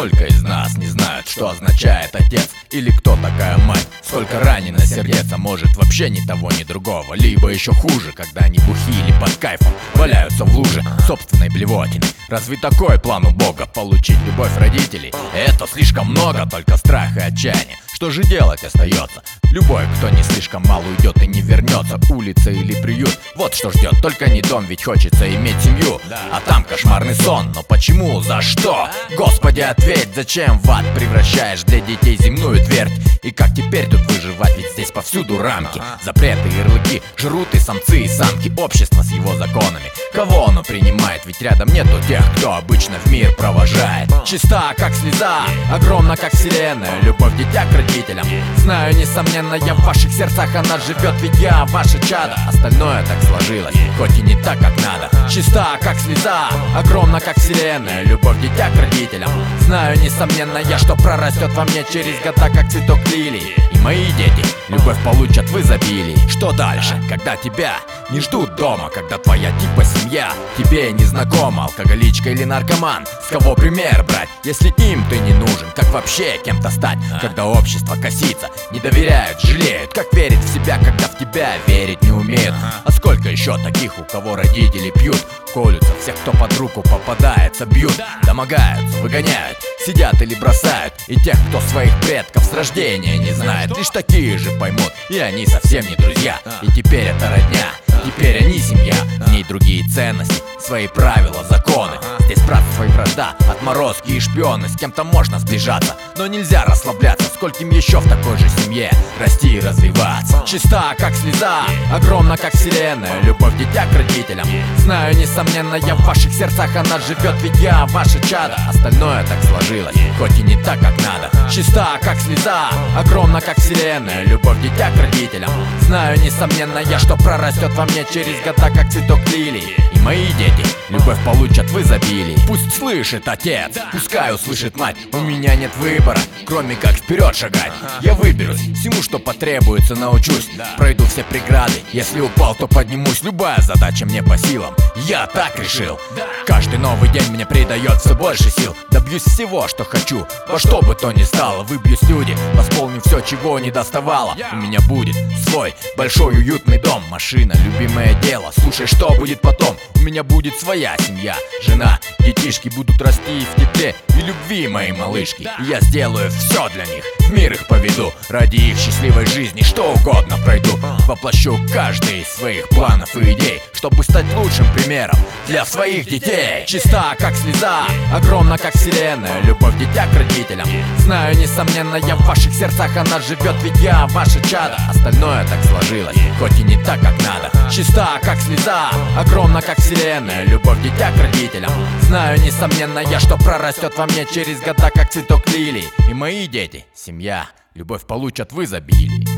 Сколько из нас не знают, что означает отец или кто такая мать? Сколько ранено сердец, а может вообще ни того, ни другого. Либо еще хуже, когда они бухи или под кайфом валяются в луже собственной блевотины. Разве такой план у Бога? Получить любовь родителей? Это слишком много, только страх и отчаяние. Что же делать остается? Любой, кто не слишком мало уйдет и не вернется. Улица или приют, вот что ждет. Только не дом, ведь хочется иметь семью. А там кошмарный сон, но почему? За что? Господи, ответь, зачем в ад превращаешь для детей земную твердь? И как теперь тут выживать, ведь здесь повсюду рамки, запреты, ярлыки, жрут и самцы, и самки. Общество с его законами, кого оно принимает? Ведь рядом нету тех, кто обычно в мир провожает. Чиста, как слеза, огромна, как вселенная. Любовь дитя к родителям. Знаю, несомненно, я в ваших сердцах она живет, ведь я ваше чадо. Остальное так сложилось, хоть и не так, как надо. Чиста, как слеза, огромна, как вселенная. Любовь дитя к родителям. Знаю, несомненно, я, что прорастет во мне через года, как цветок лилии. И мои дети любовь получат в изобилии. Что дальше, когда тебя не ждут дома? Когда твоя типа семья тебе не знакома? Алкоголичка или наркоман? С кого пример брать, если им ты не нужен? Как вообще кем-то стать, когда общество косится? Не доверяют, жалеют. Как верить в себя, когда в тебя верить не умеют? А сколько еще таких, у кого родители пьют? Колются, всех, кто под руку попадается, бьют, домогаются, выгоняют, сидят или бросают. И тех, кто своих предков с рождения не знает, лишь такие же поймут, и они совсем не друзья. И теперь это родня, теперь они семья. В ней другие ценности, свои правила, законы. Здесь братство и вражда, отморозки и шпионы. С кем-то можно сближаться, но нельзя расслабляться. Скольким еще в такой же семье расти и развиваться? Чиста, как слеза, огромна, как вселенная. Любовь дитя к родителям. Знаю, несомненно, я в ваших сердцах она живет, ведь я ваше чадо. Остальное так сложилось, хоть и не так, как надо. Чиста, как слеза, огромна, как вселенная. Любовь дитя к родителям. Знаю, несомненно, я, что прорастет во мне через года, как цветок лилии. И мои дети любовь получат в изобилии. Пусть слышит отец, пускай услышит мать. У меня нет выбора, кроме как вперед шагать. Я выберусь, всему, что потребуется, научусь. Пройду все преграды, если упал, то поднимусь. Любая задача мне по силам, я так решил. Каждый новый день мне придает все больше сил. Добьюсь всего, что хочу, во что бы то ни стало. Выбьюсь люди, восполню все, чего не доставало. У меня будет свой большой уютный дом, машина, любимое дело. Слушай, что будет потом? У меня будет своя семья, жена, детишки будут расти в тепле и любви моей малышки. И я сделаю все для них, в мир их поведу. Ради их счастливой жизни что угодно пройду. Воплощу каждый из своих планов и идей, чтобы стать лучшим примером для своих детей. Чиста, как слеза, огромна, как вселенная. Любовь дитя к родителям. Знаю, несомненно, я в ваших сердцах она живет, ведь я ваше чадо. Остальное так сложилось, хоть и не так, как надо. Чиста, как слеза, огромна, как вселенная. Любовь дитя к родителям. Знаю, несомненно, я, что прорастет во мне через года, как цветок лилии. И мои дети, семья, любовь получат в изобилии.